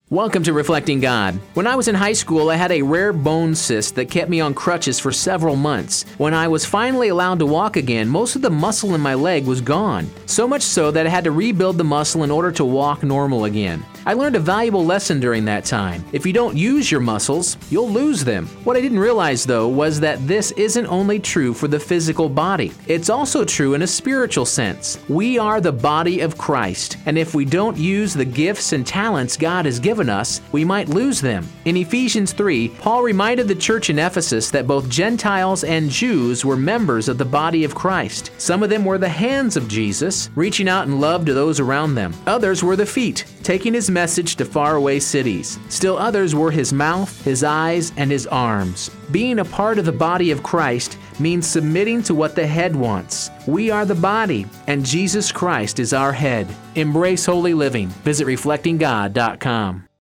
Welcome to Reflecting God. When I was in high school, I had a rare bone cyst that kept me on crutches for several months. When I was finally allowed to walk again, most of the muscle in my leg was gone. So much so that I had to rebuild the muscle in order to walk normal again. I learned a valuable lesson during that time. If you don't use your muscles, you'll lose them. What I didn't realize, though, was that this isn't only true for the physical body. It's also true in a spiritual sense. We are the body of Christ, and if we don't use the gifts and talents God has given us, we might lose them. In Ephesians 3, Paul reminded the church in Ephesus that both Gentiles and Jews were members of the body of Christ. Some of them were the hands of Jesus, reaching out in love to those around them. Others were the feet, taking his message to faraway cities. Still others were his mouth, his eyes, and his arms. Being a part of the body of Christ means submitting to what the head wants. We are the body, and Jesus Christ is our head. Embrace holy living. Visit reflectinggod.com.